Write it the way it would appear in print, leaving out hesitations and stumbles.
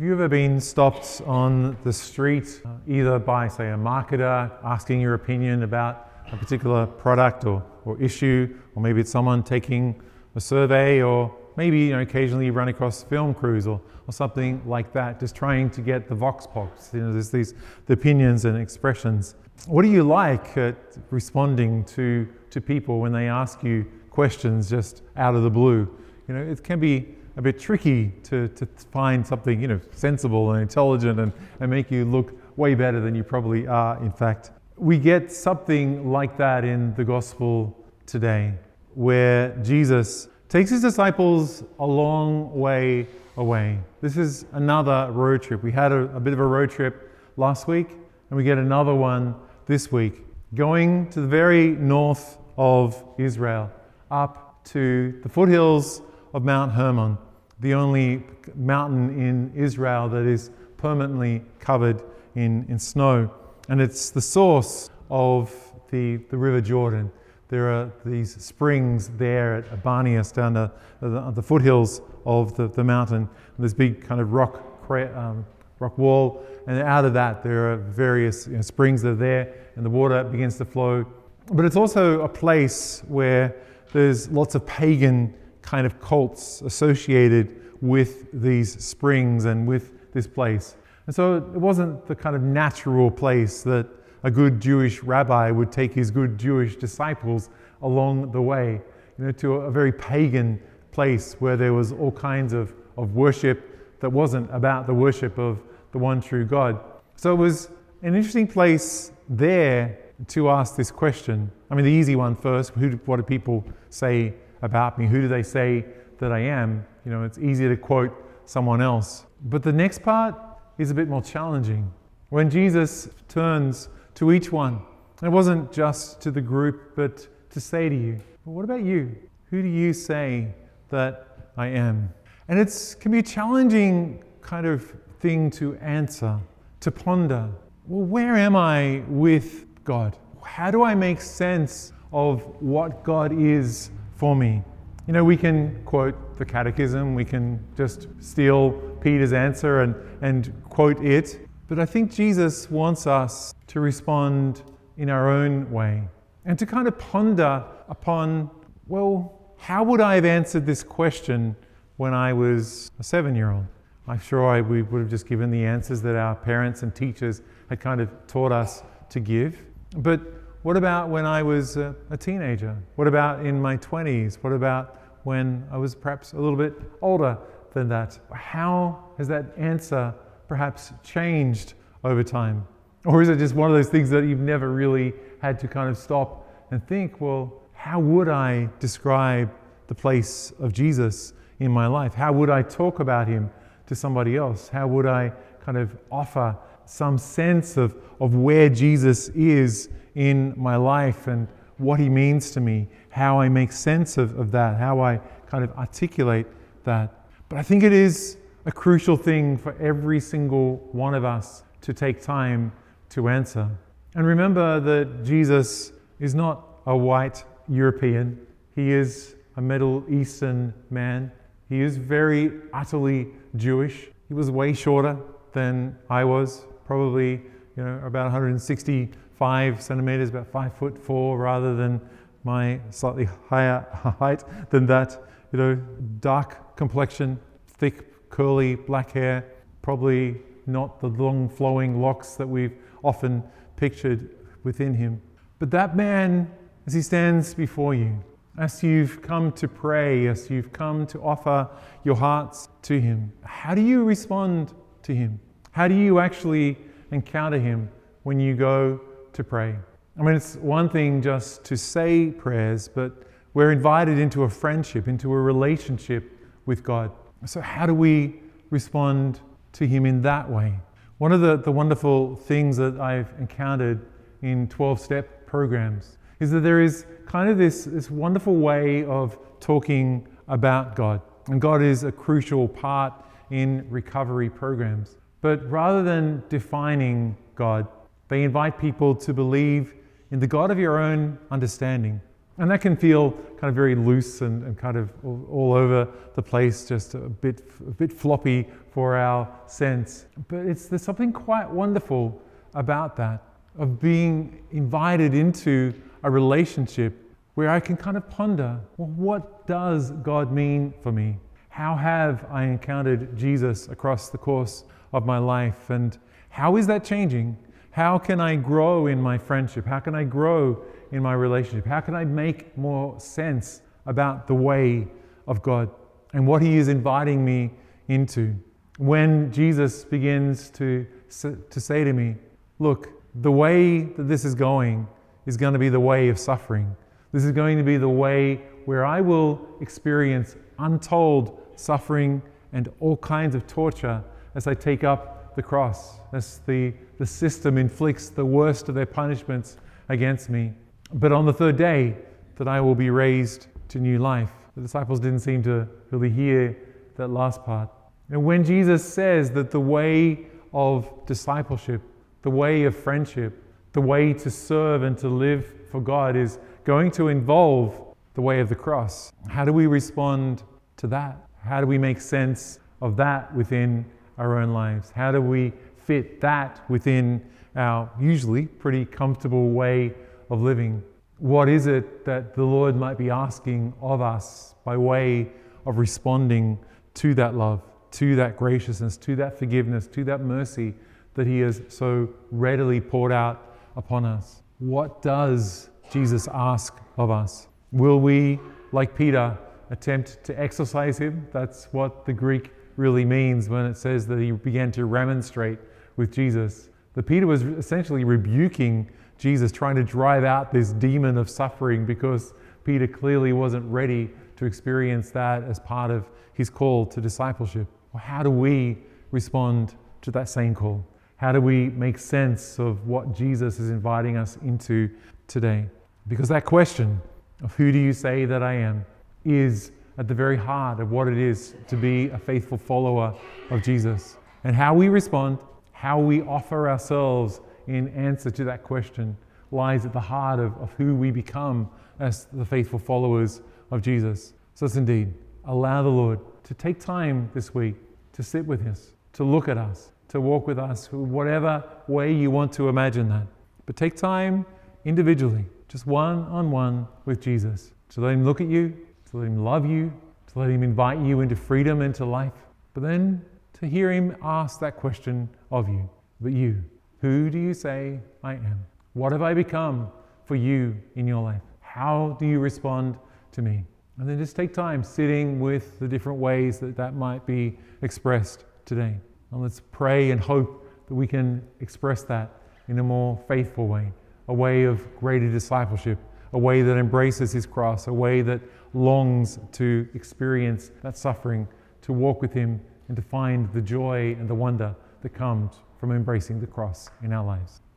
Have you ever been stopped on the street, either by, say, a marketer asking your opinion about a particular product or issue, or maybe it's someone taking a survey, or maybe occasionally you run across film crews or something like that, just trying to get the vox pops. There's the opinions and expressions. What do you like at responding to people when they ask you questions just out of the blue? It can be a bit tricky to find something sensible and intelligent and make you look way better than you probably are, in fact. We get something like that in the gospel today, where Jesus takes his disciples a long way away. This is another road trip. We had a bit of a road trip last week, and we get another one this week, going to the very north of Israel, up to the foothills of Mount Hermon, the only mountain in Israel that is permanently covered in snow. And it's the source of the River Jordan. There are these springs there at Barneas, down the foothills of the mountain. And this big kind of rock wall, and out of that there are various springs that are there, and the water begins to flow. But it's also a place where there's lots of pagan kind of cults associated with these springs and with this place. And so it wasn't the kind of natural place that a good Jewish rabbi would take his good Jewish disciples along the way, to a very pagan place where there was all kinds of worship that wasn't about the worship of the one true God. So it was an interesting place there to ask this question. I mean, the easy one first, what do people say about me? Who do they say that I am? It's easy to quote someone else. But the next part is a bit more challenging. When Jesus turns to each one, and it wasn't just to the group, but to say to you, well, what about you? Who do you say that I am? And it can be a challenging kind of thing to answer, to ponder. Well, where am I with God? How do I make sense of what God is for me? We can quote the Catechism, we can just steal Peter's answer and quote it, but I think Jesus wants us to respond in our own way and to kind of ponder upon, well, how would I have answered this question when I was a 7-year-old? I'm sure we would have just given the answers that our parents and teachers had kind of taught us to give. But what about when I was a teenager? What about in my 20s? What about when I was perhaps a little bit older than that? How has that answer perhaps changed over time? Or is it just one of those things that you've never really had to kind of stop and think, well, how would I describe the place of Jesus in my life? How would I talk about him to somebody else? How would I kind of offer some sense of where Jesus is in my life and what he means to me, how I make sense of that, how I kind of articulate that? But I think it is a crucial thing for every single one of us to take time to answer. And remember that Jesus is not a white European. He is a Middle Eastern man. He is very utterly Jewish. He was way shorter than I was, probably about 165 centimeters, about 5'4", rather than my slightly higher height than that. Dark complexion, thick, curly black hair, probably not the long flowing locks that we've often pictured within him. But that man, as he stands before you, as you've come to pray, as you've come to offer your hearts to him, how do you respond to him? How do you actually encounter him when you go to pray? I mean, it's one thing just to say prayers, but we're invited into a friendship, into a relationship with God. So how do we respond to him in that way? One of the wonderful things that I've encountered in 12-step programs is that there is kind of this wonderful way of talking about God. And God is a crucial part in recovery programs. But rather than defining God, they invite people to believe in the God of your own understanding, And that can feel kind of very loose and kind of all over the place, just a bit floppy for our sense. But there's something quite wonderful about that, of being invited into a relationship where I can kind of ponder, well, what does God mean for me? How have I encountered Jesus across the course of my life? And how is that changing? How can I grow in my friendship? How can I grow in my relationship? How can I make more sense about the way of God and what He is inviting me into? When Jesus begins to say to me, look, the way that this is going to be the way of suffering. This is going to be the way where I will experience untold suffering and all kinds of torture as I take up the cross, as the system inflicts the worst of their punishments against me. But on the third day, that I will be raised to new life. The disciples didn't seem to really hear that last part. And when Jesus says that the way of discipleship, the way of friendship, the way to serve and to live for God is going to involve the way of the cross, how do we respond to that? How do we make sense of that within our own lives? How do we fit that within our usually pretty comfortable way of living? What is it that the Lord might be asking of us by way of responding to that love, to that graciousness, to that forgiveness, to that mercy that He has so readily poured out upon us? What does Jesus ask of us? Will we, like Peter, attempt to exercise Him? That's what the Greek really means when it says that he began to remonstrate with Jesus. That Peter was essentially rebuking Jesus, trying to drive out this demon of suffering, because Peter clearly wasn't ready to experience that as part of his call to discipleship. Well, how do we respond to that same call? How do we make sense of what Jesus is inviting us into today? Because that question of who do you say that I am is at the very heart of what it is to be a faithful follower of Jesus. And how we respond, how we offer ourselves in answer to that question lies at the heart of who we become as the faithful followers of Jesus. So let's indeed allow the Lord to take time this week to sit with us, to look at us, to walk with us, whatever way you want to imagine that. But take time individually, just one-on-one with Jesus, to let Him look at you, to let Him love you, to let Him invite you into freedom, into life, but then to hear Him ask that question of you. But you, who do you say I am? What have I become for you in your life? How do you respond to me? And then just take time sitting with the different ways that might be expressed today. And let's pray and hope that we can express that in a more faithful way, a way of greater discipleship, a way that embraces His cross, a way that longs to experience that suffering, to walk with Him and to find the joy and the wonder that comes from embracing the cross in our lives.